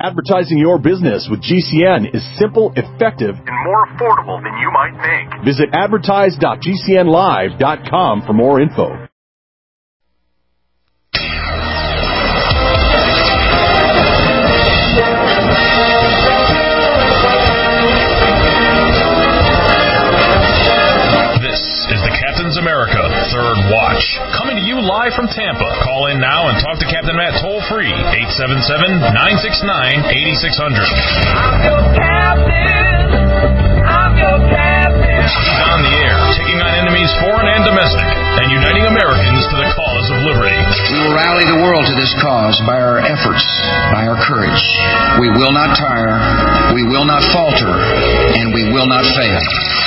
Advertising your business with GCN is simple, effective, and more affordable than you might think. Visit advertise.gcnlive.com for more info. America Third Watch, coming to you live from Tampa. Call in now and talk to Captain Matt toll-free, 877-969-8600. I'm your captain. I'm your captain. He's on the air, taking on enemies foreign and domestic, and uniting Americans to the cause of liberty. We will rally the world to this cause by our efforts, by our courage. We will not tire, we will not falter, and we will not fail.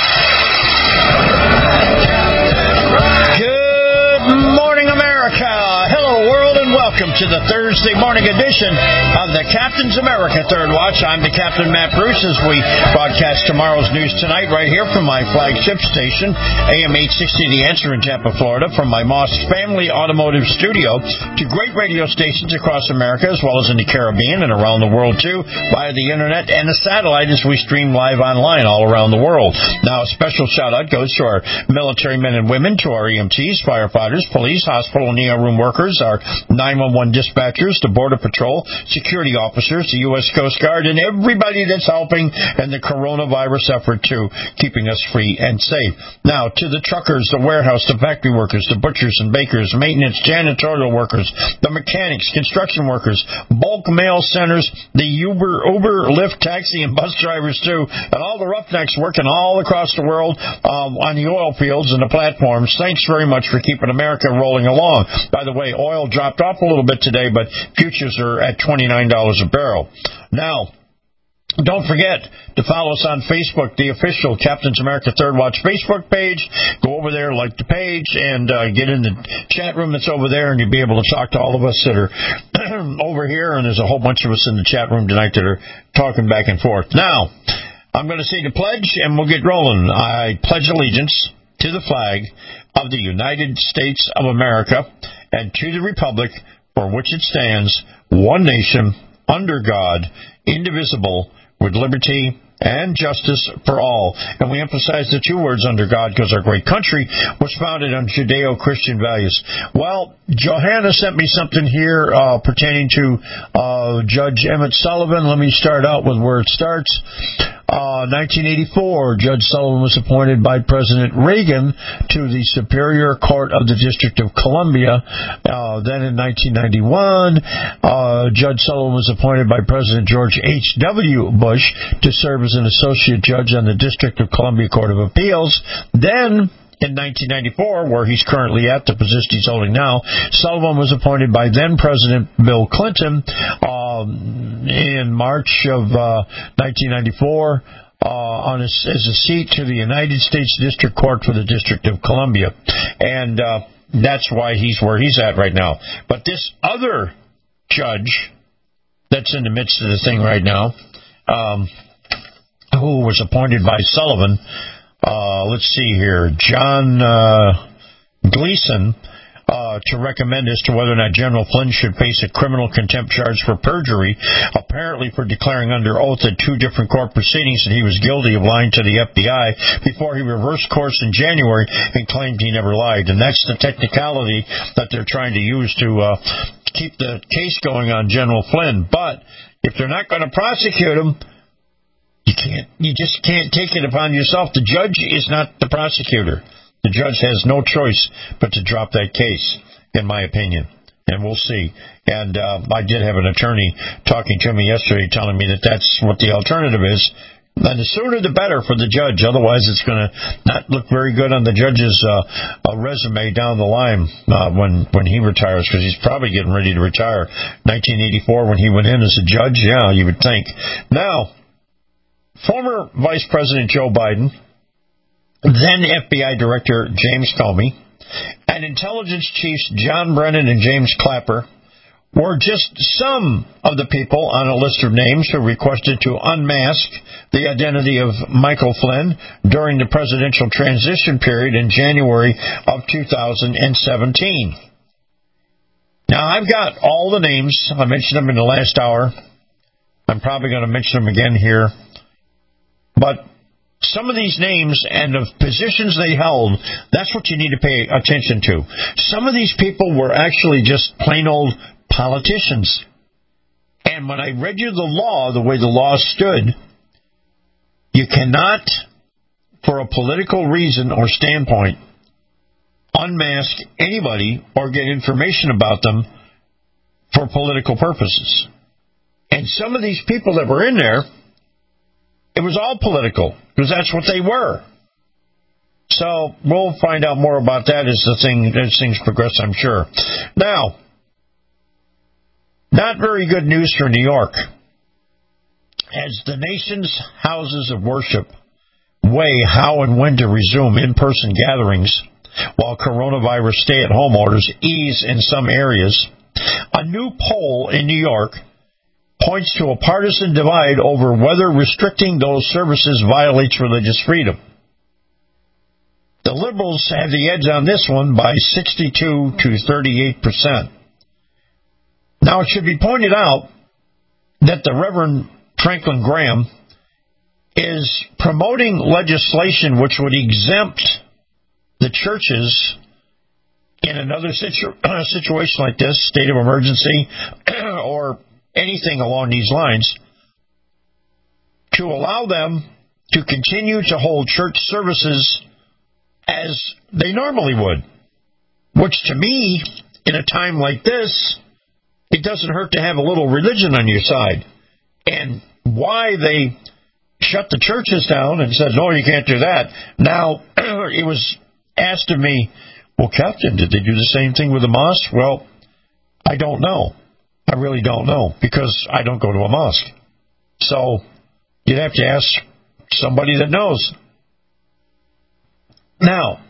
Good morning, America. Hello, world, and welcome to the Thursday morning edition of the Captain's America Third Watch. I'm the Captain, Matt Bruce, as we broadcast tomorrow's news tonight right here from my flagship station, AM 860 The Answer in Tampa, Florida, from my Moss Family Automotive Studio to great radio stations across America, as well as in the Caribbean and around the world, too, via the Internet and the satellite as we stream live online all around the world. Now, a special shout-out goes to our military men and women, to our EMTs, firefighters, police, hospital, and ER room workers, our 911 dispatchers, the Border Patrol, security officers, the U.S. Coast Guard, and everybody that's helping in the coronavirus effort, too, keeping us free and safe. Now, to the truckers, the warehouse, the factory workers, the butchers and bakers, maintenance, janitorial workers, the mechanics, construction workers, bulk mail centers, the Uber, Lyft, taxi, and bus drivers, too, and all the roughnecks working all across the world on the oil fields and the platforms. Thanks very much for keeping America rolling along. By the way, oil dropped off a little bit today, but futures are at $29 a barrel. Now, don't forget to follow us on Facebook, the official Captain's America Third Watch Facebook page. Go over there, like the page, and get in the chat room that's over there, and you'll be able to talk to all of us that are over here, and there's a whole bunch of us in the chat room tonight that are talking back and forth. Now, I'm going to say the pledge, and we'll get rolling. I pledge allegiance to the flag of the United States of America and to the republic for which it stands, one nation, under God, indivisible, with liberty and justice for all. And we emphasize the two words, under God, because our great country was founded on Judeo-Christian values. Well, Johanna sent me something here pertaining to Judge Emmett Sullivan. Let me start out with where it starts. 1984, Judge Sullivan was appointed by President Reagan to the Superior Court of the District of Columbia. Then in 1991, Judge Sullivan was appointed by President George H.W. Bush to serve as an associate judge on the District of Columbia Court of Appeals. Then, in 1994, where he's currently at, the position he's holding now, Sullivan was appointed by then-President Bill Clinton in March of 1994 as a seat to the United States District Court for the District of Columbia. And that's why he's where he's at right now. But this other judge that's in the midst of the thing right now, who was appointed by Sullivan, let's see here, John Gleason, to recommend as to whether or not General Flynn should face a criminal contempt charge for perjury, apparently for declaring under oath at two different court proceedings that he was guilty of lying to the FBI before he reversed course in January and claimed he never lied. And that's the technicality that they're trying to use to keep the case going on General Flynn. But if they're not going to prosecute him, you just can't take it upon yourself. The judge is not the prosecutor. The judge has no choice but to drop that case, in my opinion. And we'll see. And I did have an attorney talking to me yesterday telling me that that's what the alternative is. And the sooner the better for the judge. Otherwise, it's going to not look very good on the judge's resume down the line when he retires, because he's probably getting ready to retire. 1984, when he went in as a judge, yeah, you would think. Now, former Vice President Joe Biden, then FBI Director James Comey, and intelligence chiefs John Brennan and James Clapper were just some of the people on a list of names who requested to unmask the identity of Michael Flynn during the presidential transition period in January of 2017. Now, I've got all the names. I mentioned them in the last hour. I'm I'm probably going to mention them again here. But some of these names and the positions they held, that's what you need to pay attention to. Some of these people were actually just plain old politicians. And when I read you the law, the way the law stood, you cannot, for a political reason or standpoint, unmask anybody or get information about them for political purposes. And some of these people that were in there, it was all political, because that's what they were. So we'll find out more about that as things progress, I'm sure. Now, not very good news for New York. As the nation's houses of worship weigh how and when to resume in-person gatherings while coronavirus stay-at-home orders ease in some areas, a new poll in New York points to a partisan divide over whether restricting those services violates religious freedom. The liberals have the edge on this one by 62 to 38%. Now, it should be pointed out that the Reverend Franklin Graham is promoting legislation which would exempt the churches in another situation like this, state of emergency, or anything along these lines, to allow them to continue to hold church services as they normally would. Which, to me, in a time like this, it doesn't hurt to have a little religion on your side. And why they shut the churches down and said, no, you can't do that. Now, it was asked of me, well, Captain, did they do the same thing with the mosque? Well, I don't know. I really don't know, because I don't go to a mosque. So you'd have to ask somebody that knows. Now,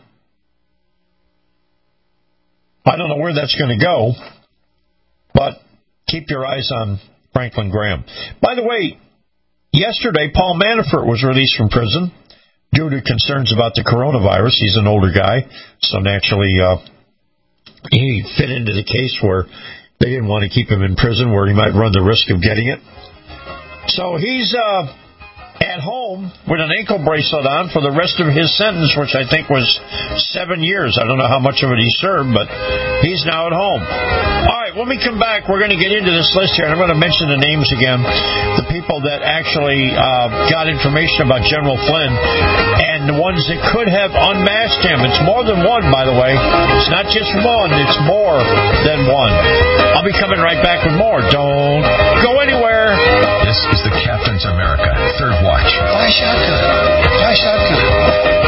I don't know where that's going to go, but keep your eyes on Franklin Graham. By the way, yesterday, Paul Manafort was released from prison due to concerns about the coronavirus. He's an older guy, so naturally he fit into the case where they didn't want to keep him in prison where he might run the risk of getting it. So he's at home with an ankle bracelet on for the rest of his sentence, which I think was 7 years. I don't know how much of it he served, but he's now at home. All right, when we come back, we're going to get into this list here, and I'm going to mention the names again, the people that actually got information about General Flynn, and the ones that could have unmasked him. It's more than one, by the way. It's not just one, it's more than one. I'll be coming right back with more. Don't go anywhere. This is the Captain's America Third Watch. Fly shotgun. Fly shotgun.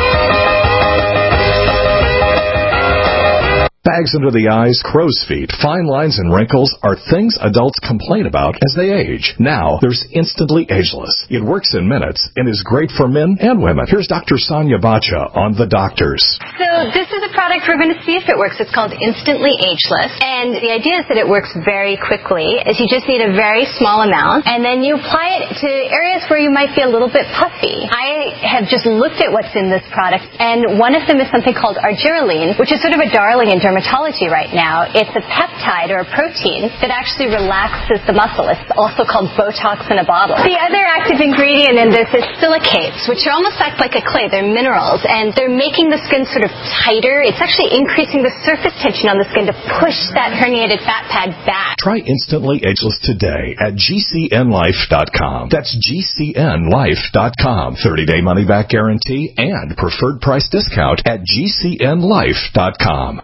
Bags under the eyes, crow's feet, fine lines, and wrinkles are things adults complain about as they age. Now, there's Instantly Ageless. It works in minutes and is great for men and women. Here's Dr. Sonia Bacha on The Doctors. So this is a product we're going to see if it works. It's called Instantly Ageless. And the idea is that it works very quickly, is you just need a very small amount, and then you apply it to areas where you might be a little bit puffy. I have just looked at what's in this product, and one of them is something called argireline, which is sort of a darling in dermatology right now. It's a peptide or a protein that actually relaxes the muscle. It's also called Botox in a bottle. The other active ingredient in this is silicates, which are almost like a clay. They're minerals, and they're making the skin sort of tighter. It's actually increasing the surface tension on the skin to push that herniated fat pad back. Try Instantly Ageless today at GCNlife.com. That's GCNlife.com. 30-day money-back guarantee and preferred price discount at GCNlife.com.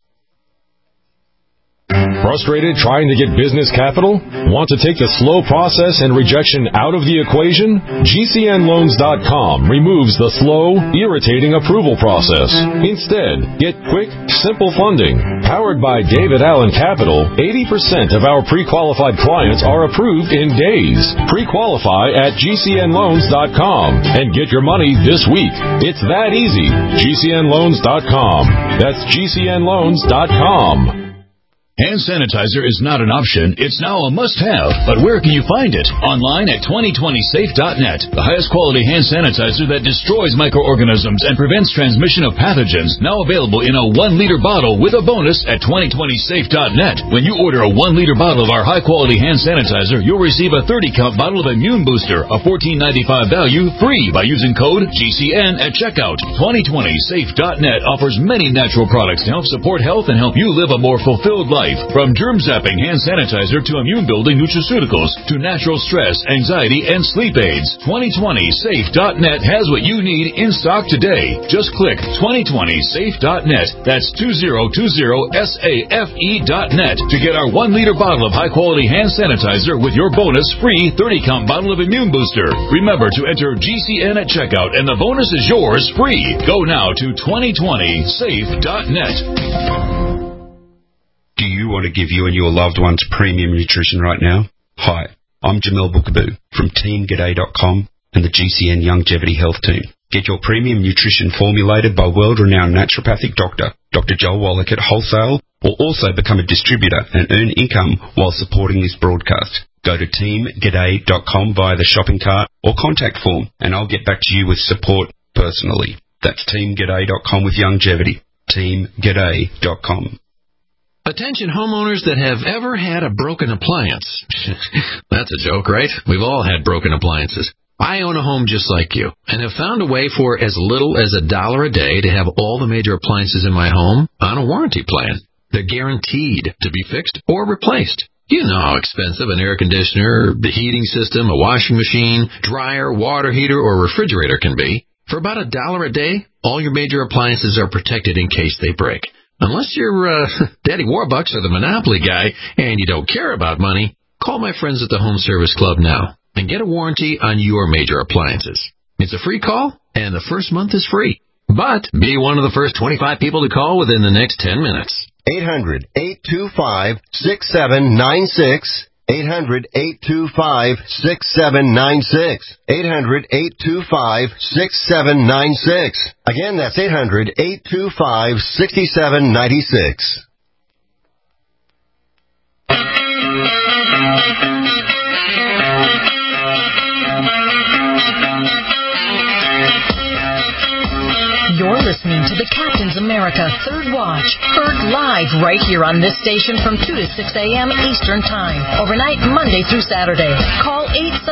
Frustrated trying to get business capital? Want to take the slow process and rejection out of the equation? GCNloans.com removes the slow, irritating approval process. Instead, get quick, simple funding. Powered by David Allen Capital, 80% of our pre-qualified clients are approved in days. Pre-qualify at GCNloans.com and get your money this week. It's that easy. GCNloans.com. That's GCNloans.com. Hand sanitizer is not an option, it's now a must-have. But where can you find it? Online at 2020safe.net. The highest quality hand sanitizer that destroys microorganisms and prevents transmission of pathogens, now available in a 1-liter bottle with a bonus at 2020safe.net. When you order a 1-liter bottle of our high-quality hand sanitizer, you'll receive a 30-count bottle of Immune Booster, a $14.95 value, free by using code GCN at checkout. 2020safe.net offers many natural products to help support health and help you live a more fulfilled life. From germ-zapping hand sanitizer to immune-building nutraceuticals to natural stress, anxiety, and sleep aids. 2020safe.net has what you need in stock today. Just click 2020safe.net. That's 2020safe.net to get our 1-liter bottle of high-quality hand sanitizer with your bonus free 30-count bottle of Immune Booster. Remember to enter GCN at checkout, and the bonus is yours free. Go now to 2020safe.net. Do you want to give you and your loved ones premium nutrition right now? Hi, I'm Jamel Bookaboo from TeamGaday.com and the GCN Longevity Health Team. Get your premium nutrition formulated by world-renowned naturopathic doctor, Dr. Joel Wallach at Wholesale, or also become a distributor and earn income while supporting this broadcast. Go to TeamGaday.com via the shopping cart or contact form, and I'll get back to you with support personally. That's TeamGaday.com with longevity. TeamGaday.com. Attention homeowners that have ever had a broken appliance. That's a joke, right? We've all had broken appliances. I own a home just like you and have found a way for as little as $1 a day to have all the major appliances in my home on a warranty plan. They're guaranteed to be fixed or replaced. You know how expensive an air conditioner, the heating system, a washing machine, dryer, water heater, or refrigerator can be. For about $1 a day, all your major appliances are protected in case they break. Unless you're Daddy Warbucks or the Monopoly guy and you don't care about money, call my friends at the Home Service Club now and get a warranty on your major appliances. It's a free call, and the first month is free. But be one of the first 25 people to call within the next 10 minutes. 800-825-6796. 800-825-6796. 800-825-6796. Again, that's 800-825-6796. You're listening to the Captain's America Third Watch, heard live right here on this station from 2 to 6 a.m. Eastern Time, overnight Monday through Saturday. Call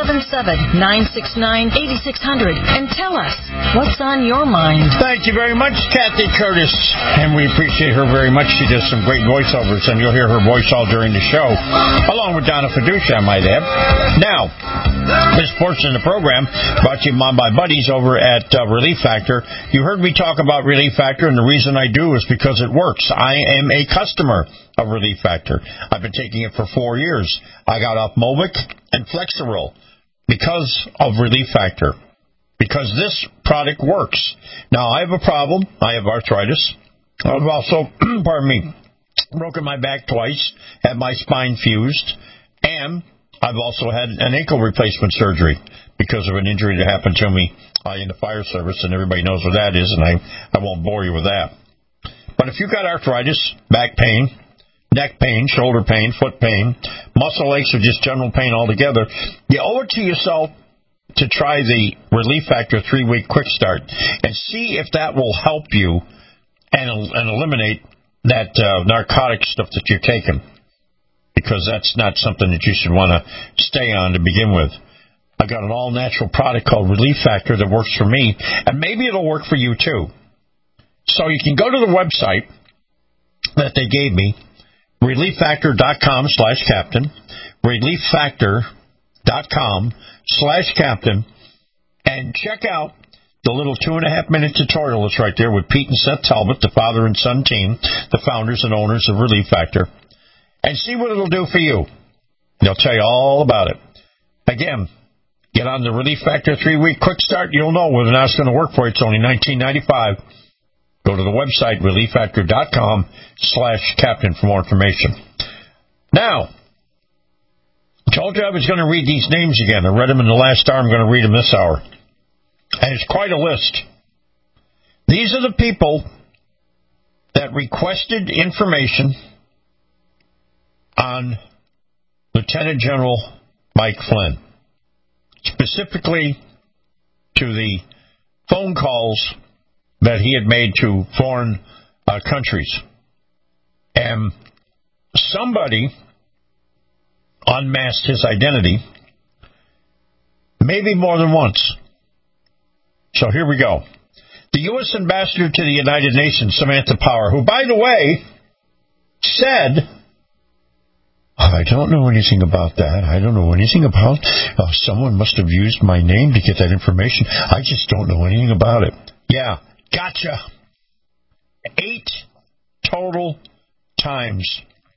877-969-8600 and tell us what's on your mind. Thank you very much, Kathy Curtis, and we appreciate her very much. She does some great voiceovers, and you'll hear her voice all during the show, along with Donna Fiducia, I might add. Now, this portion of the program brought to you by my buddies over at Relief Factor. You heard me talk about Relief Factor, and the reason I do is because it works. I am a customer of Relief Factor. I've been taking it for 4 years. I got off Movic and Flexeril because of Relief Factor, because this product works. Now, I have a problem. I have arthritis. I've also, broken my back twice, had my spine fused, and I've also had an ankle replacement surgery because of an injury that happened to me in the fire service, and everybody knows what that is, and I won't bore you with that. But if you've got arthritis, back pain, neck pain, shoulder pain, foot pain, muscle aches, or just general pain altogether, you owe it to yourself to try the Relief Factor 3-week quick start and see if that will help you and eliminate that narcotic stuff that you're taking, because that's not something that you should want to stay on to begin with. I got an all-natural product called Relief Factor that works for me, and maybe it'll work for you too. So you can go to the website that they gave me, relieffactor.com/captain, relieffactor.com/captain, and check out the little 2.5-minute tutorial that's right there with Pete and Seth Talbot, the father and son team, the founders and owners of Relief Factor, and see what it'll do for you. They'll tell you all about it. Again, get on the Relief Factor 3-week quick start. You'll know whether or not it's going to work for you. It's only $19.95. Go to the website, relieffactor.com/captain for more information. Now, I told you I was going to read these names again. I read them in the last hour. I'm going to read them this hour. And it's quite a list. These are the people that requested information on Lieutenant General Mike Flynn, specifically to the phone calls that he had made to foreign countries. And somebody unmasked his identity, maybe more than once. So here we go. The U.S. Ambassador to the United Nations, Samantha Power, who, by the way, said, I don't know anything about that. I don't know anything about someone must have used my name to get that information. I just don't know anything about it. Yeah, gotcha. 8 total times.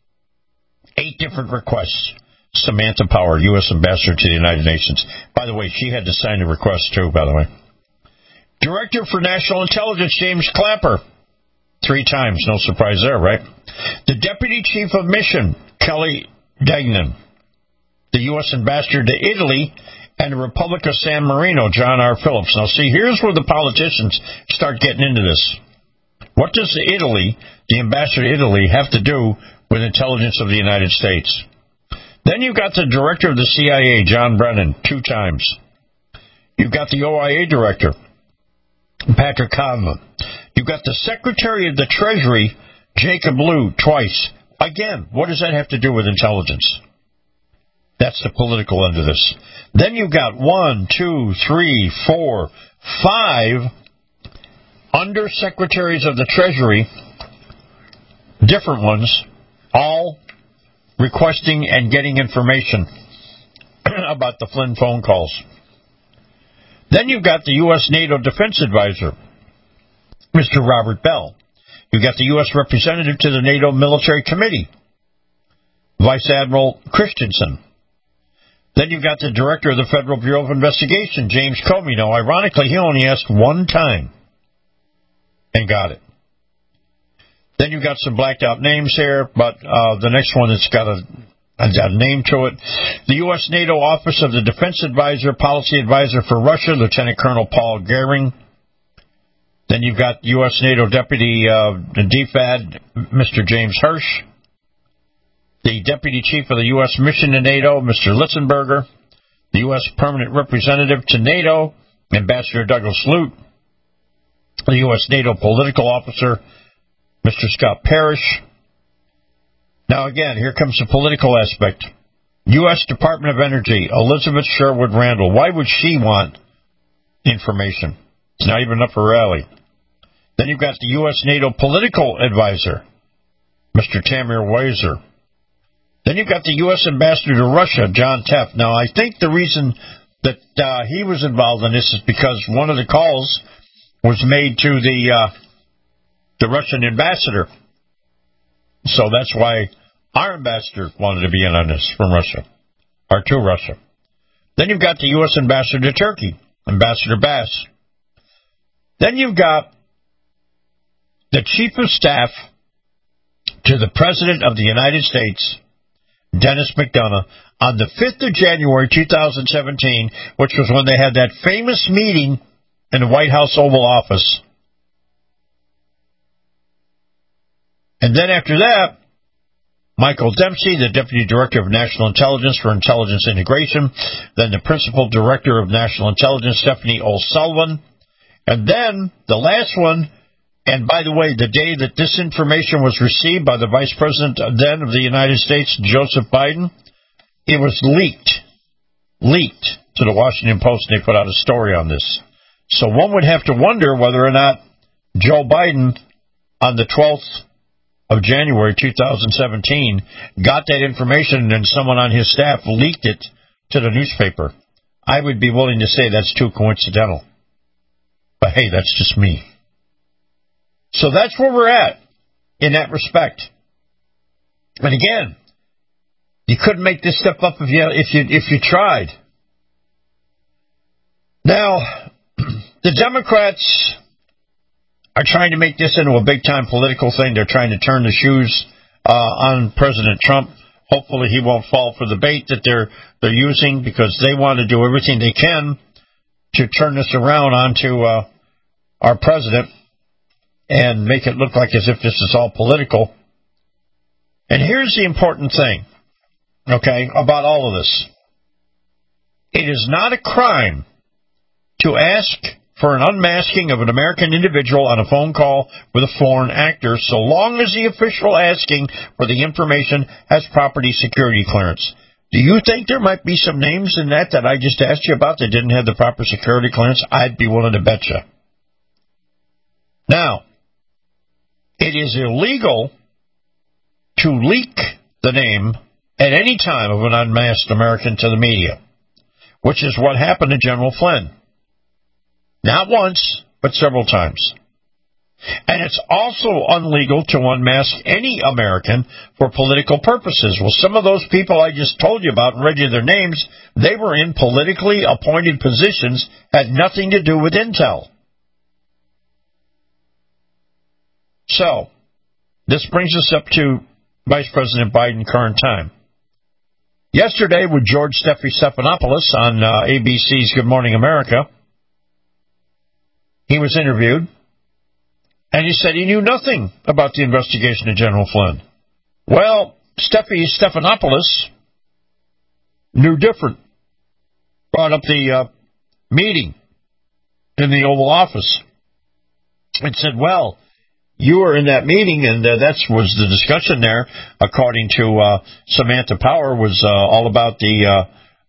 8 different requests. Samantha Power, U.S. Ambassador to the United Nations. By the way, she had to sign the request too, by the way. Director for National Intelligence, James Clapper. 3 times. No surprise there, right? The Deputy Chief of Mission, Kelly Degnan. The U.S. Ambassador to Italy and the Republic of San Marino, John R. Phillips. Now, see, here's where the politicians start getting into this. What does the Ambassador to Italy, have to do with intelligence of the United States? Then you've got the Director of the CIA, John Brennan, 2 times. You've got the OIA Director, Patrick Conlon. You've got the Secretary of the Treasury, Jacob Lew, twice. Again, what does that have to do with intelligence? That's the political end of this. Then you've got 1, 2, 3, 4, 5 Undersecretaries of the Treasury, different ones, all requesting and getting information about the Flynn phone calls. Then you've got the U.S. NATO Defense Advisor, Mr. Robert Bell. You've got the U.S. Representative to the NATO Military Committee, Vice Admiral Christensen. Then you've got the Director of the Federal Bureau of Investigation, James Comey. Now, ironically, he only asked 1 time and got it. Then you've got some blacked out names here, but the next one that's got a name to it. The U.S. NATO Office of the Defense Advisor, Policy Advisor for Russia, Lieutenant Colonel Paul Goering. Then you've got U.S. NATO Deputy DFAD, Mr. James Hirsch. The Deputy Chief of the U.S. Mission to NATO, Mr. Litzenberger. The U.S. Permanent Representative to NATO, Ambassador Douglas Lute. The U.S. NATO Political Officer, Mr. Scott Parrish. Now, again, here comes the political aspect. U.S. Department of Energy, Elizabeth Sherwood Randall. Why would she want information? It's not even up her alley. Then you've got the U.S. NATO Political Advisor, Mr. Tamir Weiser. Then you've got the U.S. Ambassador to Russia, John Teff. Now, I think the reason that he was involved in this is because one of the calls was made to the Russian ambassador. So that's why our ambassador wanted to be in on this from Russia, or to Russia. Then you've got the U.S. Ambassador to Turkey, Ambassador Bass. Then you've got the Chief of Staff to the President of the United States, Dennis McDonough, on the 5th of January 2017, which was when they had that famous meeting in the White House Oval Office. And then after that, Michael Dempsey, the Deputy Director of National Intelligence for Intelligence Integration, then the Principal Director of National Intelligence, Stephanie O'Sullivan, and then the last one, and by the way, the day that this information was received by the Vice President then of the United States, Joseph Biden, it was leaked to the Washington Post, and they put out a story on this. So one would have to wonder whether or not Joe Biden, on the 12th of January 2017, got that information and then someone on his staff leaked it to the newspaper. I would be willing to say that's too coincidental. But hey, that's just me. So that's where we're at in that respect. And again, you couldn't make this stuff up if you tried. Now, the Democrats are trying to make this into a big-time political thing. They're trying to turn the shoes on President Trump. Hopefully he won't fall for the bait that they're using, because they want to do everything they can to turn this around onto our president and make it look like as if this is all political. And here's the important thing, okay, about all of this. It is not a crime to ask for an unmasking of an American individual on a phone call with a foreign actor, so long as the official asking for the information has property security clearance. Do you think there might be some names in that I just asked you about that didn't have the proper security clearance? I'd be willing to bet you. Now, it is illegal to leak the name at any time of an unmasked American to the media, which is what happened to General Flynn. Not once, but several times. And it's also illegal to unmask any American for political purposes. Well, some of those people I just told you about and read you their names, they were in politically appointed positions, had nothing to do with intel. So, this brings us up to Vice President Biden current time. Yesterday with George Stephanopoulos on ABC's Good Morning America, he was interviewed, and he said he knew nothing about the investigation of General Flynn. Well, Stephanopoulos knew different. Brought up the meeting in the Oval Office and said, well, you were in that meeting, and that was the discussion there, according to Samantha Power, was all about the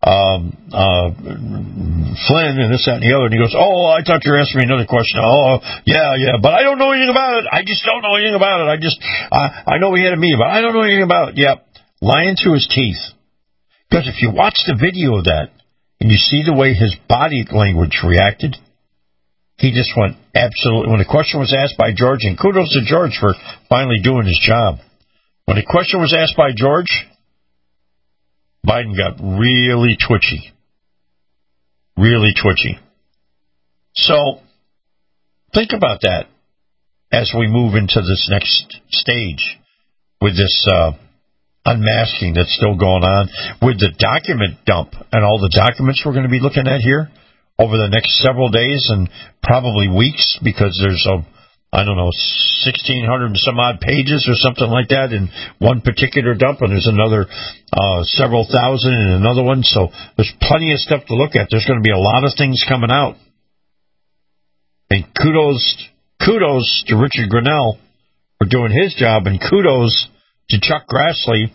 Flynn and this, that, and the other. And he goes, oh, I thought you were asking me another question. Oh, yeah, but I don't know anything about it. I just don't know anything about it. I know we had a meeting, but I don't know anything about it. Yep, lying through his teeth. Because if you watch the video of that, and you see the way his body language reacted, he just went absolutely, when the question was asked by George, and kudos to George for finally doing his job. When the question was asked by George, Biden got really twitchy. Really twitchy. So, think about that as we move into this next stage with this unmasking that's still going on, with the document dump and all the documents we're going to be looking at here over the next several days and probably weeks, because there's 1,600 and some odd pages or something like that in one particular dump, and there's another several thousand in another one. So there's plenty of stuff to look at. There's going to be a lot of things coming out. And kudos to Richard Grenell for doing his job, and kudos to Chuck Grassley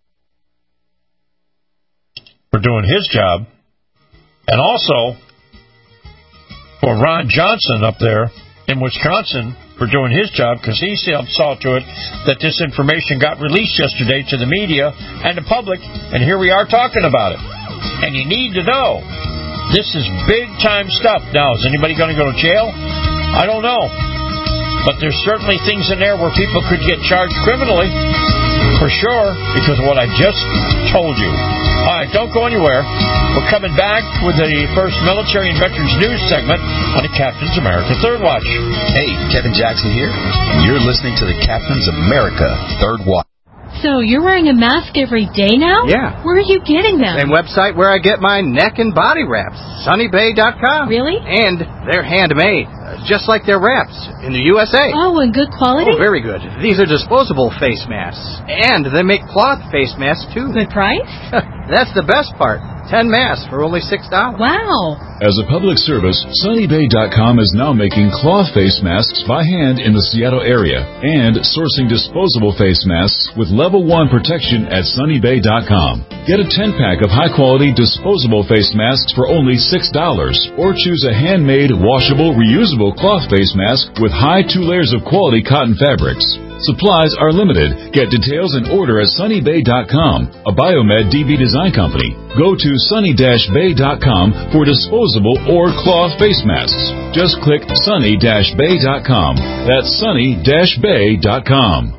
for doing his job, and also for Ron Johnson up there in Wisconsin for doing his job, because he saw to it that this information got released yesterday to the media and the public, and here we are talking about it. And you need to know, this is big-time stuff. Now, is anybody going to go to jail? I don't know. But there's certainly things in there where people could get charged criminally, for sure, because of what I just told you. All right, don't go anywhere. We're coming back with the first military and veterans news segment on the Captain's America Third Watch. Hey, Kevin Jackson here, and you're listening to the Captain's America Third Watch. So you're wearing a mask every day now? Yeah. Where are you getting them? Same website where I get my neck and body wraps, sunnybay.com. Really? And they're handmade, just like their wraps, in the USA. Oh, and good quality? Oh, very good. These are disposable face masks. And they make cloth face masks, too. Good price? That's the best part. 10 masks for only $6. Wow. As a public service, sunnybay.com is now making cloth face masks by hand in the Seattle area and sourcing disposable face masks with level 1 protection at sunnybay.com. Get a 10-pack of high-quality disposable face masks for only $6, or choose a handmade, washable, reusable cloth face mask with high 2 layers of quality cotton fabrics. Supplies are limited. Get details and order at sunnybay.com, a Biomed DB design company. Go to sunny-bay.com for disposable or cloth face masks. Just click sunny-bay.com. That's sunny-bay.com.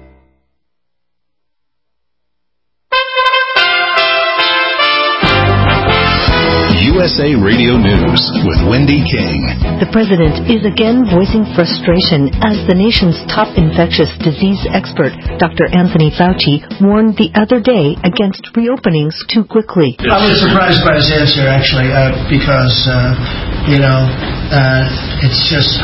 USA Radio News with Wendy King. The president is again voicing frustration as the nation's top infectious disease expert, Dr. Anthony Fauci, warned the other day against reopenings too quickly. I was surprised by his answer, actually, because, it's just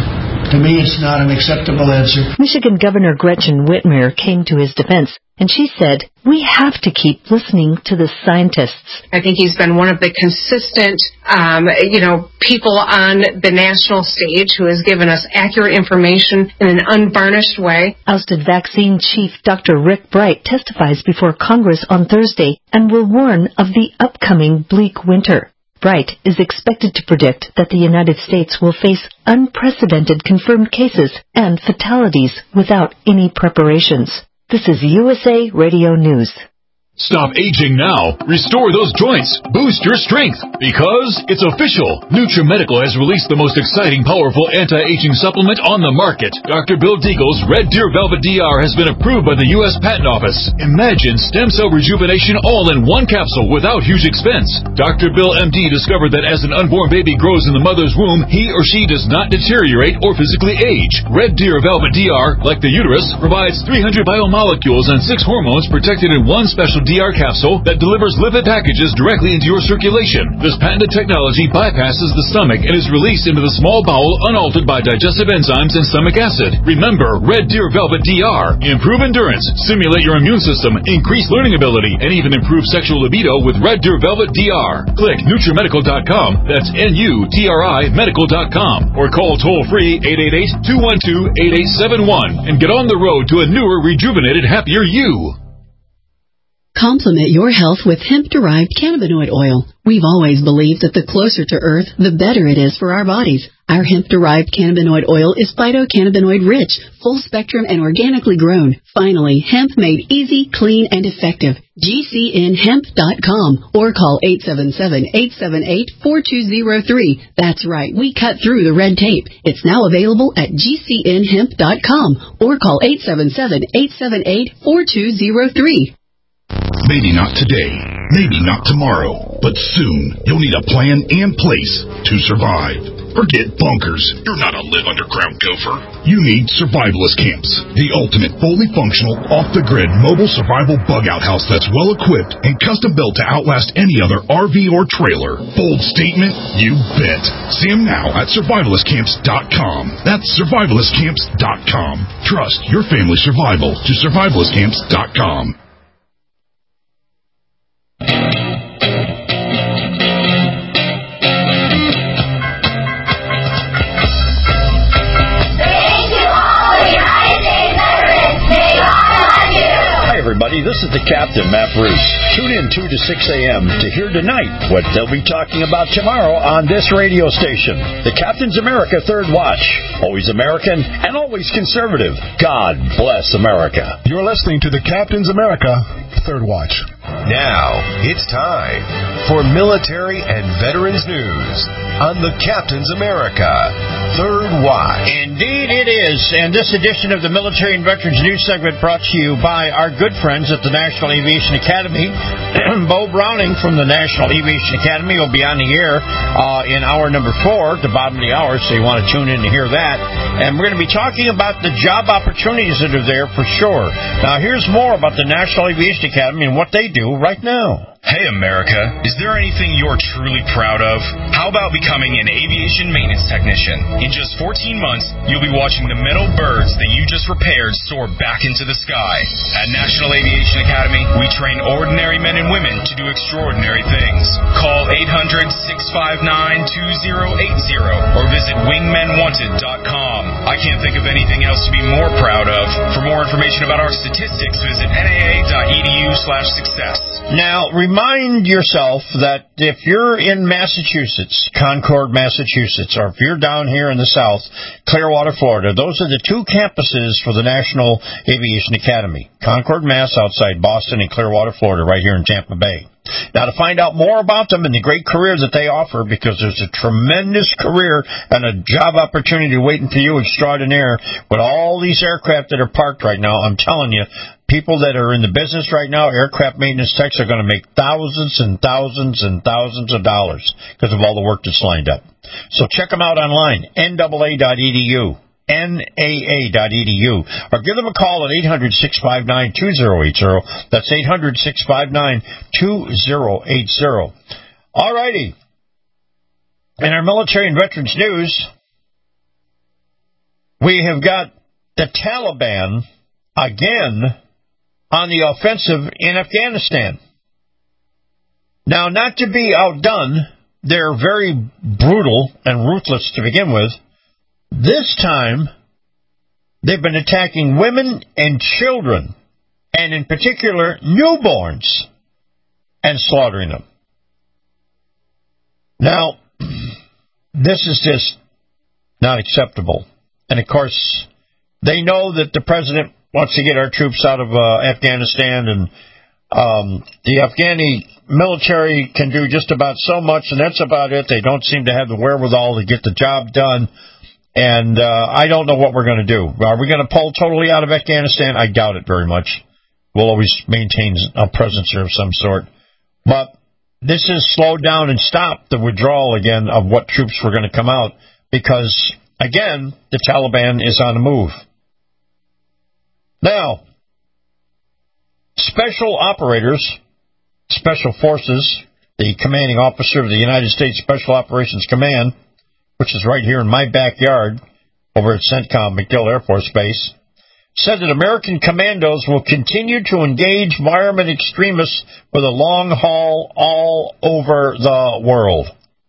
To me, it's not an acceptable answer. Michigan Governor Gretchen Whitmer came to his defense, and she said, "We have to keep listening to the scientists." I think he's been one of the consistent, people on the national stage who has given us accurate information in an unvarnished way. Ousted vaccine chief Dr. Rick Bright testifies before Congress on Thursday and will warn of the upcoming bleak winter. Bright is expected to predict that the United States will face unprecedented confirmed cases and fatalities without any preparations. This is USA Radio News. Stop aging now. Restore those joints. Boost your strength. Because it's official. NutriMedical has released the most exciting, powerful anti-aging supplement on the market. Dr. Bill Deagle's Red Deer Velvet DR has been approved by the U.S. Patent Office. Imagine stem cell rejuvenation all in one capsule without huge expense. Dr. Bill MD discovered that as an unborn baby grows in the mother's womb, he or she does not deteriorate or physically age. Red Deer Velvet DR, like the uterus, provides 300 biomolecules and 6 hormones protected in one special DR capsule that delivers lipid packages directly into your circulation. This patented technology bypasses the stomach and is released into the small bowel unaltered by digestive enzymes and stomach acid. Remember, Red Deer Velvet DR. Improve endurance, stimulate your immune system, increase learning ability, and even improve sexual libido with Red Deer Velvet DR. Click NutriMedical.com, that's NUTRI Medical.com, or call toll-free 888-212-8871 and get on the road to a newer, rejuvenated, happier you. Complement your health with hemp-derived cannabinoid oil. We've always believed that the closer to Earth, the better it is for our bodies. Our hemp-derived cannabinoid oil is phytocannabinoid-rich, full-spectrum, and organically grown. Finally, hemp made easy, clean, and effective. GCNhemp.com or call 877-878-4203. That's right, we cut through the red tape. It's now available at GCNhemp.com or call 877-878-4203. Maybe not today, maybe not tomorrow, but soon you'll need a plan and place to survive. Forget bunkers. You're not a live underground gopher. You need Survivalist Camps, the ultimate fully functional, off-the-grid mobile survival bug-out house that's well-equipped and custom-built to outlast any other RV or trailer. Bold statement? You bet. See them now at survivalistcamps.com. That's survivalistcamps.com. Trust your family's survival to survivalistcamps.com. Everybody, this is the Captain, Matt Bruce. Tune in 2 to 6 a.m. to hear tonight what they'll be talking about tomorrow on this radio station. The Captain's America Third Watch. Always American and always conservative. God bless America. You're listening to the Captain's America Third Watch. Now, it's time for military and veterans news on the Captain's America Third Watch. Indeed it is. And this edition of the Military and Veterans News segment brought to you by our good friends at the National Aviation Academy. Bo Browning from the National Aviation Academy will be on the air in hour number 4 at the bottom of the hour, so you want to tune in to hear that. And we're going to be talking about the job opportunities that are there for sure. Now, here's more about the National Aviation Academy and what they do right now. Hey, America, is there anything you're truly proud of? How about becoming an aviation maintenance technician? In just 14 months, you'll be watching the metal birds that you just repaired soar back into the sky. At National Aviation Academy, we train ordinary men and women to do extraordinary things. Call 800-659-2080 or visit wingmenwanted.com. I can't think of anything else to be more proud of. For more information about our statistics, visit naa.edu/success. Now, remind yourself that if you're in Massachusetts, Concord, Massachusetts, or if you're down here in the South, Clearwater, Florida, those are the two campuses for the National Aviation Academy. Concord, Mass, outside Boston, and Clearwater, Florida, right here in Tampa Bay. Now, to find out more about them and the great career that they offer, because there's a tremendous career and a job opportunity waiting for you extraordinaire with all these aircraft that are parked right now, I'm telling you, people that are in the business right now, aircraft maintenance techs, are going to make thousands and thousands and thousands of dollars because of all the work that's lined up. So check them out online, NAA.edu. NAA.edu, or give them a call at 800-659-2080. That's 800-659-2080. All righty. In our military and veterans news, we have got the Taliban again on the offensive in Afghanistan. Now, not to be outdone, they're very brutal and ruthless to begin with. This time, they've been attacking women and children, and in particular, newborns, and slaughtering them. Now, this is just not acceptable. And, of course, they know that the president wants to get our troops out of Afghanistan, and the Afghani military can do just about so much, and that's about it. They don't seem to have the wherewithal to get the job done, and I don't know what we're going to do. Are we going to pull totally out of Afghanistan? I doubt it very much. We'll always maintain a presence here of some sort. But this has slowed down and stopped the withdrawal again of what troops were going to come out because, again, the Taliban is on the move. Now, special operators, special forces, the commanding officer of the United States Special Operations Command, which is right here in my backyard over at CENTCOM MacDill Air Force Base, said that American commandos will continue to engage violent extremists for the long haul all over the world.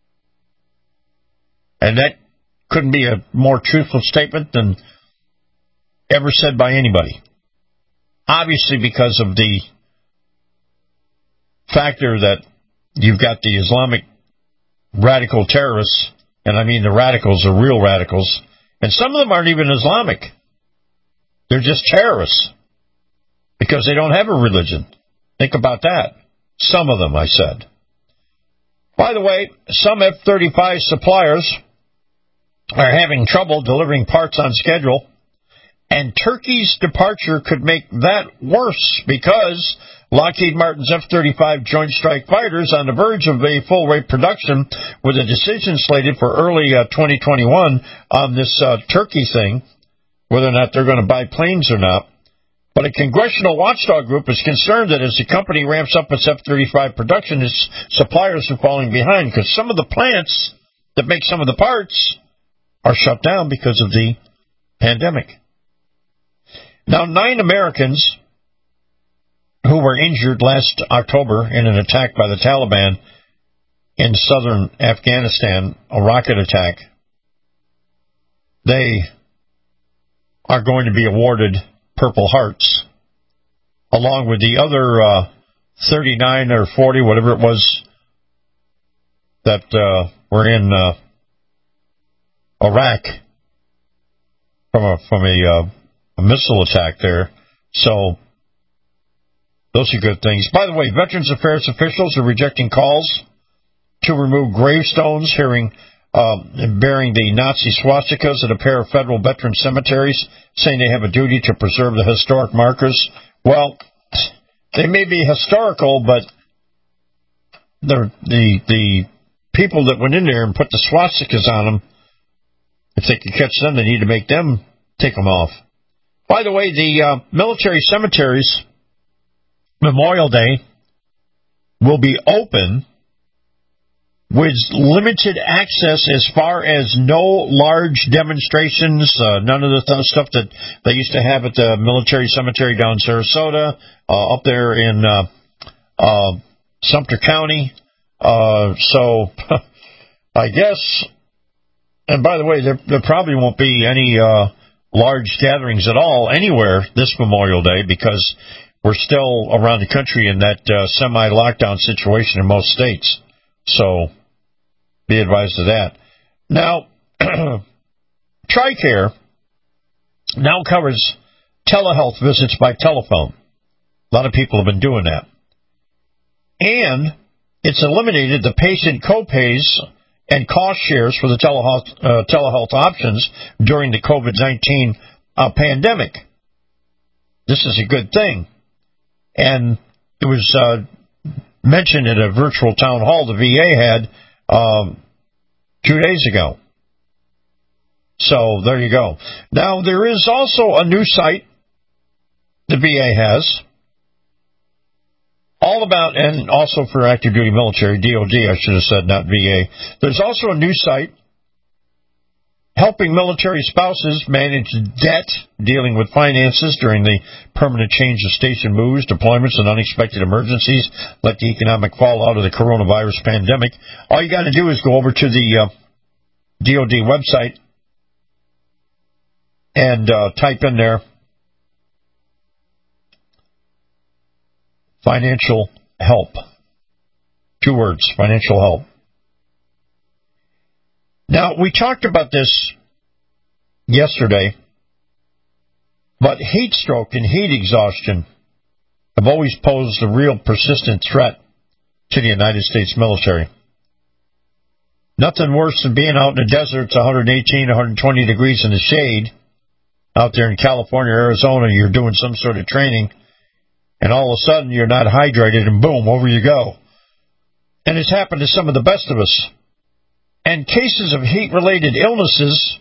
And that couldn't be a more truthful statement than ever said by anybody. Obviously because of the factor that you've got the Islamic radical terrorists, and I mean the radicals are real radicals, and some of them aren't even Islamic. They're just terrorists because they don't have a religion. Think about that. Some of them, I said. By the way, some F-35 suppliers are having trouble delivering parts on schedule, and Turkey's departure could make that worse because Lockheed Martin's F-35 Joint Strike Fighters on the verge of a full-rate production with a decision slated for early 2021 on this Turkey thing, whether or not they're going to buy planes or not. But a congressional watchdog group is concerned that as the company ramps up its F-35 production, its suppliers are falling behind because some of the plants that make some of the parts are shut down because of the pandemic. Now, 9 Americans who were injured last October in an attack by the Taliban in southern Afghanistan, a rocket attack, they are going to be awarded Purple Hearts, along with the other 39 or 40, whatever it was, that were in Iraq from a missile attack there. So those are good things. By the way, Veterans Affairs officials are rejecting calls to remove gravestones bearing the Nazi swastikas at a pair of federal veteran cemeteries, saying they have a duty to preserve the historic markers. Well, they may be historical, but the people that went in there and put the swastikas on them, if they can catch them, they need to make them take them off. By the way, the military cemeteries, Memorial Day, will be open with limited access as far as no large demonstrations, none of the stuff that they used to have at the military cemetery down in Sarasota, up there in Sumter County. So I guess, and by the way, there probably won't be any large gatherings at all anywhere this Memorial Day because we're still around the country in that semi-lockdown situation in most states. So be advised of that. Now, TRICARE now covers telehealth visits by telephone. A lot of people have been doing that. And it's eliminated the patient co-pays and cost shares for the telehealth options during the COVID-19 pandemic. This is a good thing. And it was mentioned at a virtual town hall the VA had 2 days ago. So there you go. Now, there is also a new site the VA has, all about, and also for active duty military, DOD, I should have said, not VA. There's also a new site helping military spouses manage debt, dealing with finances during the permanent change of station moves, deployments, and unexpected emergencies like the economic fallout of the coronavirus pandemic. All you got to do is go over to the DoD website and type in there financial help. 2 words, financial help. Now, we talked about this yesterday, but heat stroke and heat exhaustion have always posed a real persistent threat to the United States military. Nothing worse than being out in the desert. It's 118, 120 degrees in the shade. Out there in California, Arizona, you're doing some sort of training, and all of a sudden you're not hydrated, and boom, over you go. And it's happened to some of the best of us. And cases of heat-related illnesses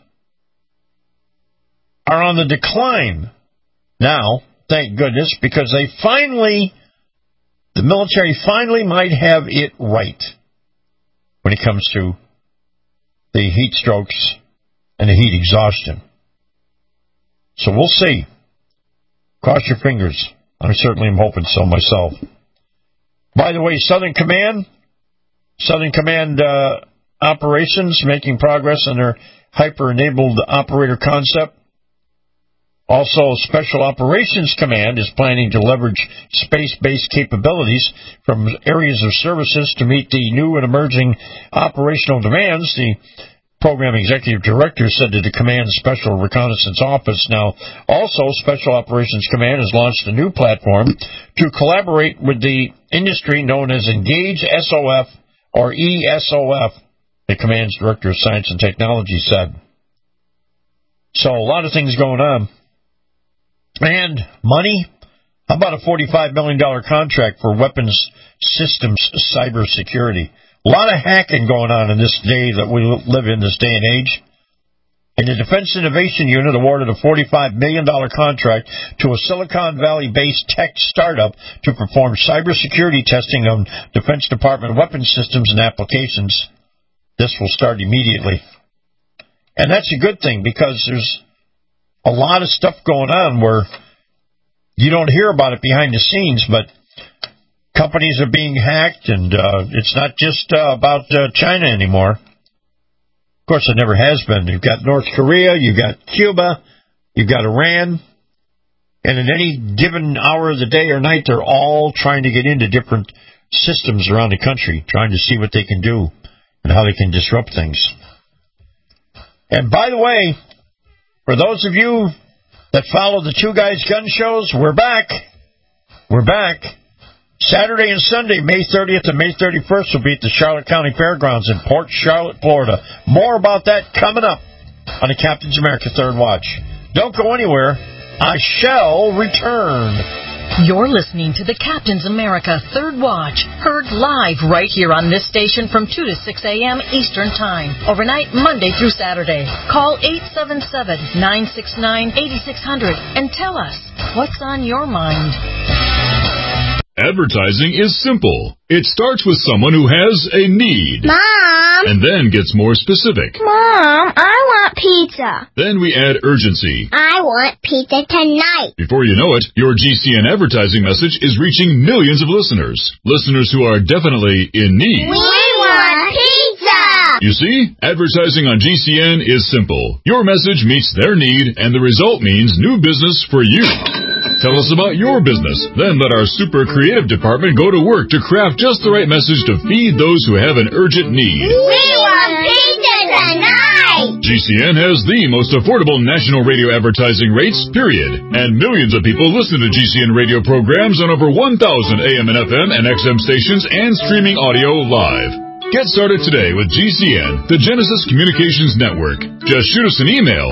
are on the decline now, thank goodness, because the military finally might have it right when it comes to the heat strokes and the heat exhaustion. So we'll see. Cross your fingers. I certainly am hoping so myself. By the way, Southern Command operations making progress on their hyper-enabled operator concept. Also, Special Operations Command is planning to leverage space-based capabilities from areas of services to meet the new and emerging operational demands. The Program Executive Director said to the Command Special Reconnaissance Office. Now, also, Special Operations Command has launched a new platform to collaborate with the industry known as Engage SOF or ESOF, the Command's Director of Science and Technology said. So, a lot of things going on. And money? How about a $45 million contract for weapons systems cybersecurity? A lot of hacking going on in this day that we live in, this day and age. And the Defense Innovation Unit awarded a $45 million contract to a Silicon Valley-based tech startup to perform cybersecurity testing on Defense Department weapons systems and applications. This will start immediately. And that's a good thing because there's a lot of stuff going on where you don't hear about it behind the scenes, but companies are being hacked, and it's not just about China anymore. Of course, it never has been. You've got North Korea, you've got Cuba, you've got Iran, and in any given hour of the day or night, they're all trying to get into different systems around the country, trying to see what they can do and how they can disrupt things. And by the way, for those of you that follow the Two Guys Gun Shows, we're back. We're back. Saturday and Sunday, May 30th and May 31st, will be at the Charlotte County Fairgrounds in Port Charlotte, Florida. More about that coming up on the Captain's America Third Watch. Don't go anywhere. I shall return. You're listening to the Captain's America Third Watch, heard live right here on this station from 2 to 6 a.m. Eastern Time, overnight Monday through Saturday. Call 877-969-8600 and tell us what's on your mind. Advertising is simple. It starts with someone who has a need. Mom! And then gets more specific. Mom, I want pizza. Then we add urgency. I want pizza tonight. Before you know it, your GCN advertising message is reaching millions of listeners. Listeners who are definitely in need. We want pizza! You see, advertising on GCN is simple. Your message meets their need, and the result means new business for you. Tell us about your business. Then let our super creative department go to work to craft just the right message to feed those who have an urgent need. We want pizza tonight! GCN has the most affordable national radio advertising rates, period. And millions of people listen to GCN radio programs on over 1,000 AM and FM and XM stations and streaming audio live. Get started today with GCN, the Genesis Communications Network. Just shoot us an email,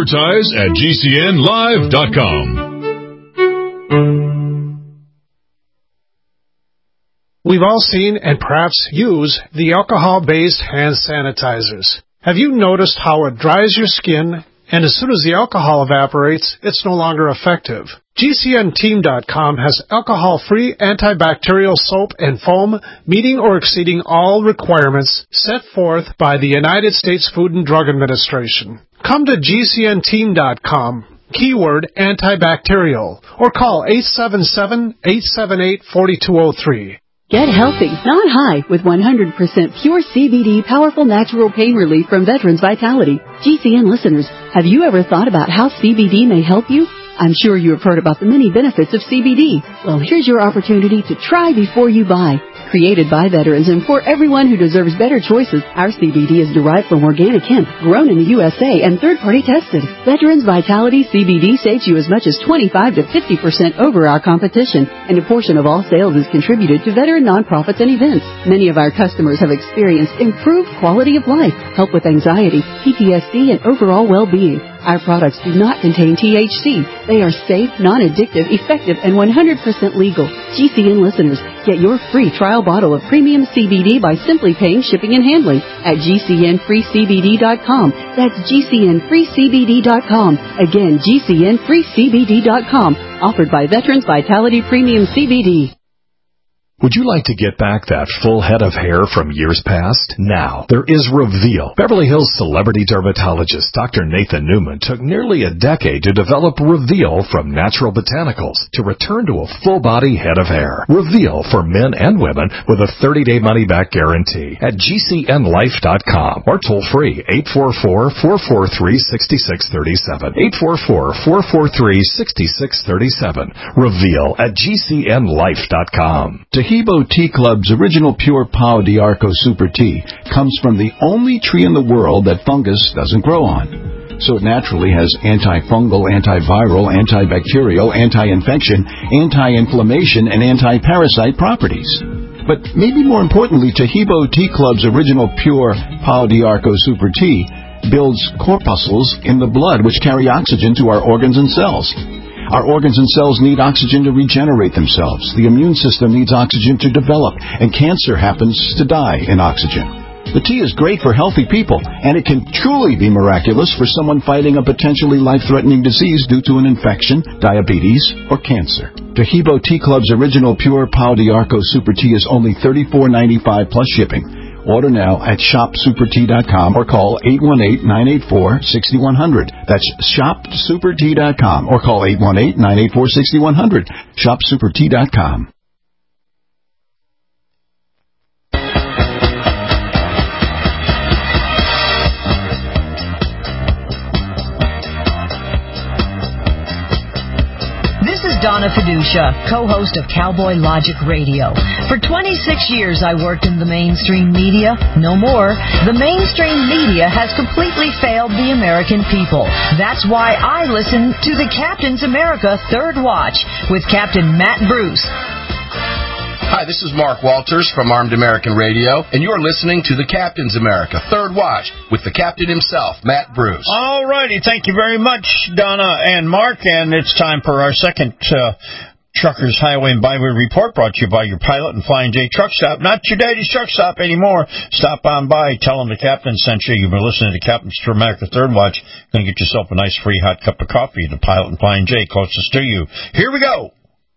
advertise@gcnlive.com. We've all seen and perhaps use the alcohol-based hand sanitizers. Have you noticed how it dries your skin, and as soon as the alcohol evaporates, it's no longer effective? GCNteam.com has alcohol-free antibacterial soap and foam meeting or exceeding all requirements set forth by the United States Food and Drug Administration. Come to GCNteam.com, keyword antibacterial, or call 877-878-4203. Get healthy, not high, with 100% pure CBD powerful natural pain relief from Veterans Vitality. GCN listeners, have you ever thought about how CBD may help you? I'm sure you have heard about the many benefits of CBD. Well, here's your opportunity to try before you buy. Created by veterans and for everyone who deserves better choices, our CBD is derived from organic hemp, grown in the USA, and third-party tested. Veterans Vitality CBD saves you as much as 25 to 50% over our competition, and a portion of all sales is contributed to veteran nonprofits and events. Many of our customers have experienced improved quality of life, help with anxiety, PTSD, and overall well-being. Our products do not contain THC. They are safe, non-addictive, effective, and 100% legal. GCN listeners, get your free trial bottle of premium CBD by simply paying shipping and handling at GCNFreeCBD.com. That's GCNFreeCBD.com. Again, GCNFreeCBD.com. Offered by Veterans Vitality Premium CBD. Would you like to get back that full head of hair from years past? Now, there is Reveal. Beverly Hills celebrity dermatologist Dr. Nathan Newman took nearly a decade to develop Reveal from natural botanicals to return to a full-body head of hair. Reveal for men and women with a 30-day money-back guarantee at GCNlife.com or toll-free 844-443-6637. 844-443-6637. Reveal at GCNlife.com. Hebo Tea Club's original pure Pau d'Arco Super Tea comes from the only tree in the world that fungus doesn't grow on. So it naturally has antifungal, antiviral, antibacterial, anti-infection, anti-inflammation, and anti-parasite properties. But maybe more importantly, Hebo Tea Club's original pure Pau d'Arco Super Tea builds corpuscles in the blood which carry oxygen to our organs and cells. Our organs and cells need oxygen to regenerate themselves. The immune system needs oxygen to develop, and cancer happens to die in oxygen. The tea is great for healthy people, and it can truly be miraculous for someone fighting a potentially life-threatening disease due to an infection, diabetes, or cancer. Hebo Tea Club's original pure Pau d'Arco Super Tea is only $34.95 plus shipping. Order now at shopsupertea.com or call 818-984-6100. That's shopsupertea.com or call 818-984-6100. Shopsupertea.com. Donna Fiducia, co-host of Cowboy Logic Radio. For 26 years, I worked in the mainstream media. No more. The mainstream media has completely failed the American people. That's why I listen to the Captain's America Third Watch with Captain Matt Bruce. Hi, this is Mark Walters from Armed American Radio, and you're listening to the Captain's America Third Watch with the captain himself, Matt Bruce. All righty. Thank you very much, Donna and Mark. And it's time for our second Truckers Highway and Byway Report, brought to you by your Pilot and Flying J Truck Stop. Not your daddy's truck stop anymore. Stop on by. Tell them the captain sent you. You've been listening to Captain's America Third Watch. Going to get yourself a nice free hot cup of coffee at the Pilot and Flying J closest to you. Here we go.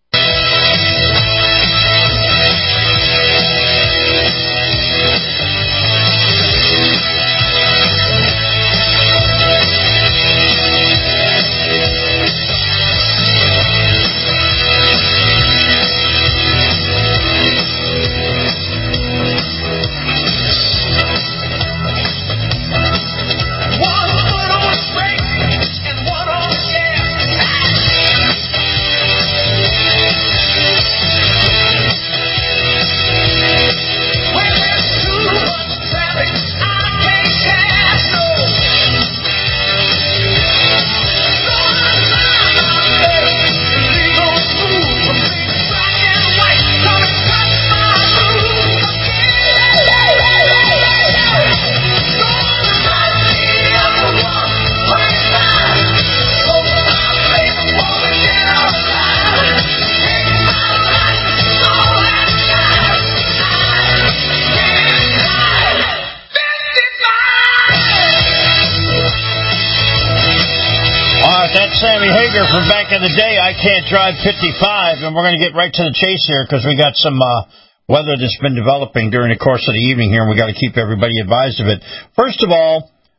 Sammy Hagar from back in the day, I Can't Drive 55, and we're going to get right to the chase here because we got some weather that's been developing during the course of the evening here, and we got to keep everybody advised of it. First of all,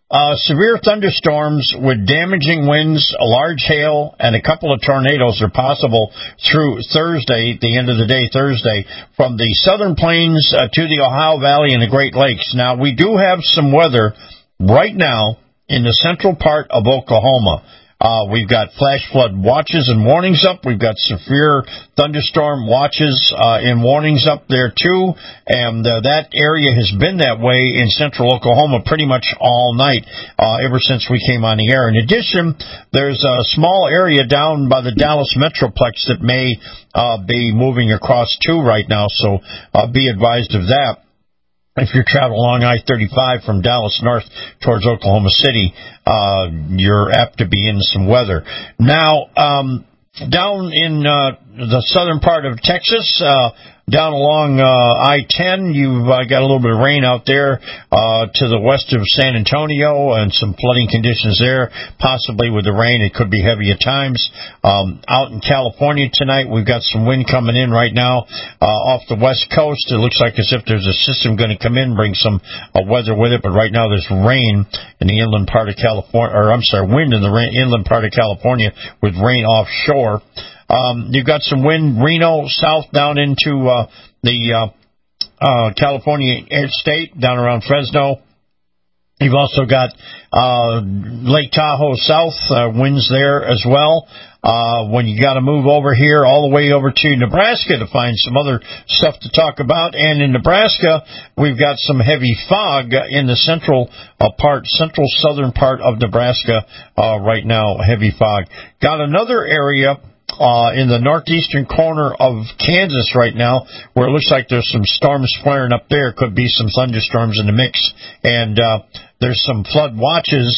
severe thunderstorms with damaging winds, a large hail, and a couple of tornadoes are possible through Thursday, the end of the day Thursday, from the southern plains to the Ohio Valley and the Great Lakes. Now, we do have some weather right now in the central part of Oklahoma. We've got flash flood watches and warnings up. We've got severe thunderstorm watches and warnings up there, too. And that area has been that way in central Oklahoma pretty much all night, ever since we came on the air. In addition, there's a small area down by the Dallas Metroplex that may be moving across, too, right now. So be advised of that. If you're traveling along I-35 from Dallas north towards Oklahoma City, you're apt to be in some weather. Now, down in the southern part of Texas, down along I-10, you've got a little bit of rain out there to the west of San Antonio and some flooding conditions there, possibly with the rain. It could be heavy at times. Out in California tonight, we've got some wind coming in right now off the west coast. It looks like as if there's a system going to come in, bring some weather with it, but right now there's rain in the inland part of California, wind in the inland part of California with rain offshore. You've got some wind, Reno, south down into the California state, down around Fresno. You've also got Lake Tahoe south, winds there as well. When you got to move over here, all the way over to Nebraska to find some other stuff to talk about. And in Nebraska, we've got some heavy fog in the central southern part of Nebraska right now, heavy fog. Got another area in the northeastern corner of Kansas right now, where it looks like there's some storms flaring up there. Could be some thunderstorms in the mix. And there's some flood watches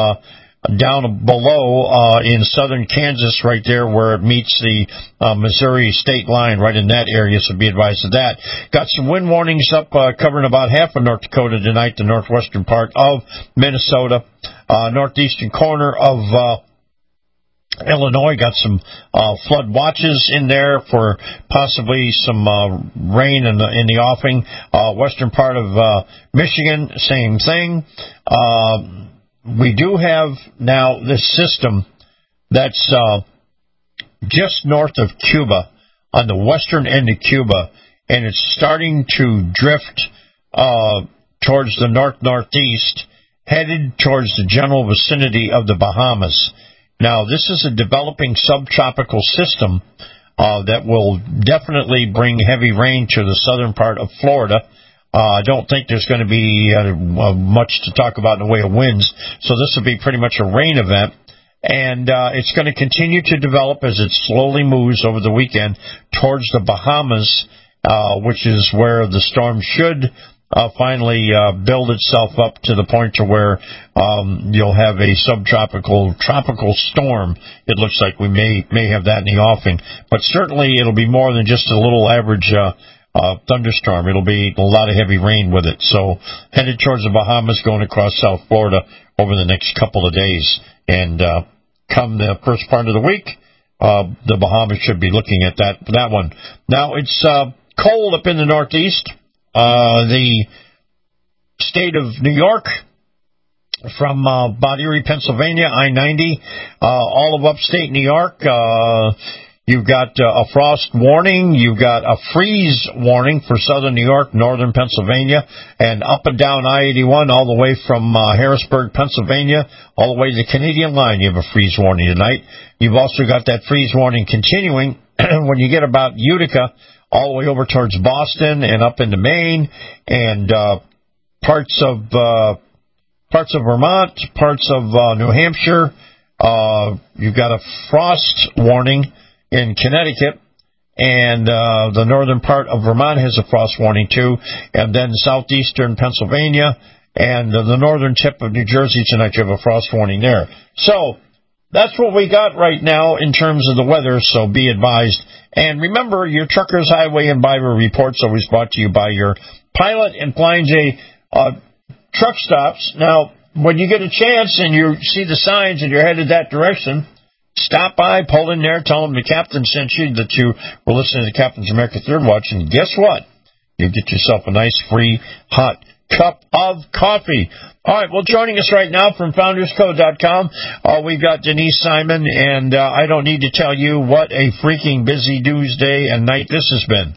down below in southern Kansas right there where it meets the Missouri state line, right in that area, so be advised of that. Got some wind warnings up covering about half of North Dakota tonight, the northwestern part of Minnesota, northeastern corner of Illinois. Got some flood watches in there for possibly some rain in the offing. Western part of Michigan, same thing. We do have now this system that's just north of Cuba, on the western end of Cuba, and it's starting to drift towards the northeast, headed towards the general vicinity of the Bahamas. Now, this is a developing subtropical system that will definitely bring heavy rain to the southern part of Florida. I don't think there's going to be much to talk about in the way of winds, so this will be pretty much a rain event. And it's going to continue to develop as it slowly moves over the weekend towards the Bahamas, which is where the storm should finally build itself up to the point to where you'll have a tropical storm. It looks like we may have that in the offing, but certainly it'll be more than just a little average thunderstorm. It'll be a lot of heavy rain with it. So headed towards the Bahamas, going across South Florida over the next couple of days, and come the first part of the week, the Bahamas should be looking at that one. Now it's cold up in the Northeast. The state of New York, from Mount Erie, Pennsylvania, I-90, all of upstate New York, you've got a frost warning, you've got a freeze warning for southern New York, northern Pennsylvania, and up and down I-81 all the way from Harrisburg, Pennsylvania, all the way to the Canadian line. You have a freeze warning tonight. You've also got that freeze warning continuing when you get about Utica, all the way over towards Boston and up into Maine, and parts of Vermont, parts of New Hampshire. You've got a frost warning in Connecticut, and the northern part of Vermont has a frost warning too, and then southeastern Pennsylvania and the northern tip of New Jersey tonight, you have a frost warning there. So that's what we got right now in terms of the weather, so be advised. And remember, your Truckers Highway and Byway Report's always brought to you by your Pilot and Flying J truck stops. Now, when you get a chance and you see the signs and you're headed that direction, stop by, pull in there, tell them the captain sent you, that you were listening to the Captain's America Third Watch, and guess what? You get yourself a nice, free, hot cup of coffee. All right, well, joining us right now from FoundersCode.com, we've got Denise Simon, and I don't need to tell you what a freaking busy Tuesday and night this has been.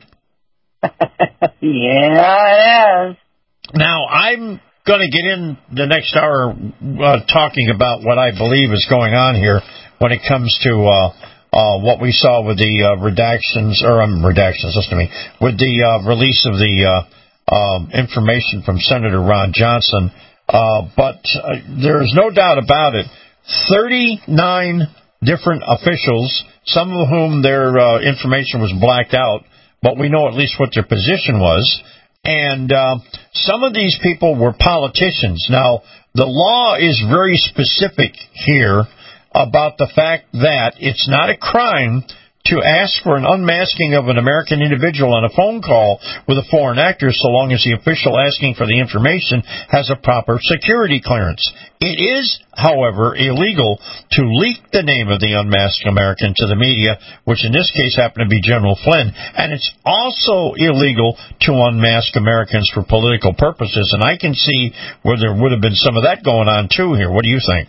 Yeah, it is. Now, I'm going to get in the next hour talking about what I believe is going on here when it comes to what we saw with the listen to me, with the release of the information from Senator Ron Johnson. But there's no doubt about it. 39 different officials, some of whom their information was blacked out, but we know at least what their position was. And some of these people were politicians. Now, the law is very specific here about the fact that it's not a crime to ask for an unmasking of an American individual on a phone call with a foreign actor so long as the official asking for the information has a proper security clearance. It is, however, illegal to leak the name of the unmasked American to the media, which in this case happened to be General Flynn. And it's also illegal to unmask Americans for political purposes. And I can see where there would have been some of that going on, too, here. What do you think?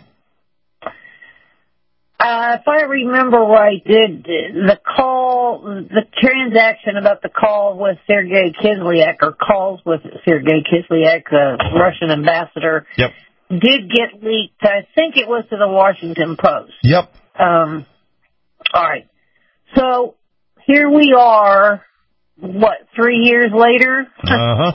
If I remember right, the transaction about the call with Sergei Kislyak, or calls with Sergei Kislyak, the Russian ambassador, did get leaked. I think it was to the Washington Post. Yep. All right. So here we are, 3 years later? Uh-huh.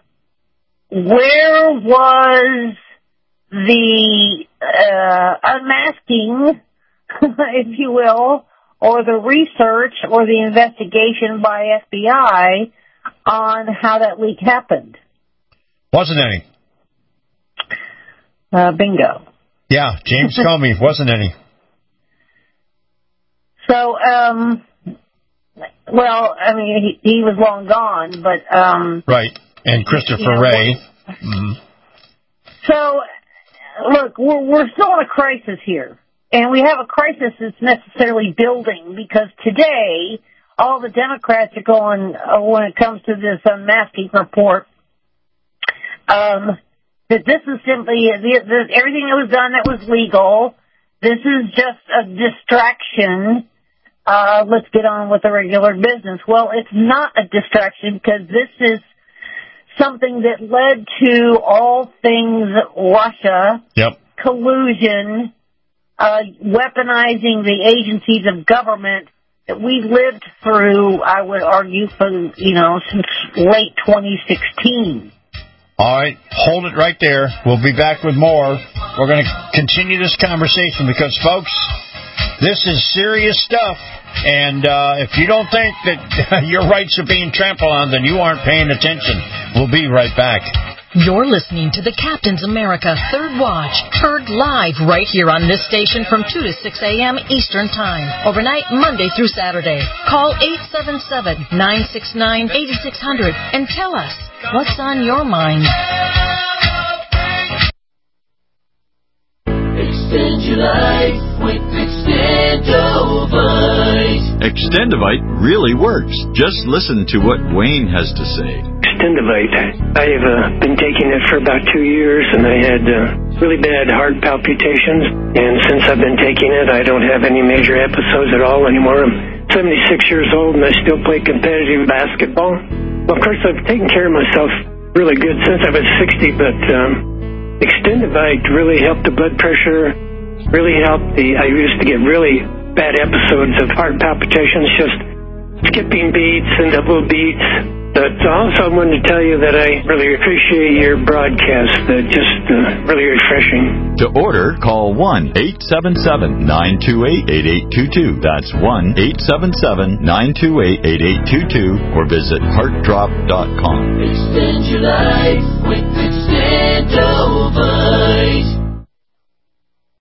Where was the unmasking, if you will, or the research or the investigation by FBI on how that leak happened? Wasn't any. Bingo. Yeah, James Comey, wasn't any. So, well, I mean, he was long gone, but... right, and Christopher Wray. Mm-hmm. So, look, we're still in a crisis here. And we have a crisis that's necessarily building because today, all the Democrats are going, when it comes to this unmasking report, that this is simply, everything that was done that was legal, this is just a distraction. Let's get on with the regular business. Well, it's not a distraction because this is something that led to all things Russia, collusion, weaponizing the agencies of government that we've lived through, I would argue, since late 2016. All right, hold it right there. We'll be back with more. We're going to continue this conversation because, folks, this is serious stuff. And if you don't think that your rights are being trampled on, then you aren't paying attention. We'll be right back. You're listening to the Captain's America Third Watch, heard live right here on this station from 2 to 6 a.m. Eastern Time, overnight Monday through Saturday. Call 877-969-8600 and tell us what's on your mind. Extend your life with Extendovite. Extendovite really works. Just listen to what Wayne has to say. Extendovite. I have been taking it for about 2 years, and I had really bad heart palpitations. And since I've been taking it, I don't have any major episodes at all anymore. I'm 76 years old, and I still play competitive basketball. Well, of course, I've taken care of myself really good since I was 60, but Extendovite really helped the blood pressure, really helped I used to get really bad episodes of heart palpitations, just skipping beats and double beats. But also I wanted to tell you that I really appreciate your broadcast. Just really refreshing. To order, call 1-877-928-8822. That's 1-877-928-8822 or visit heartdrop.com. Extend your life with Extendovite.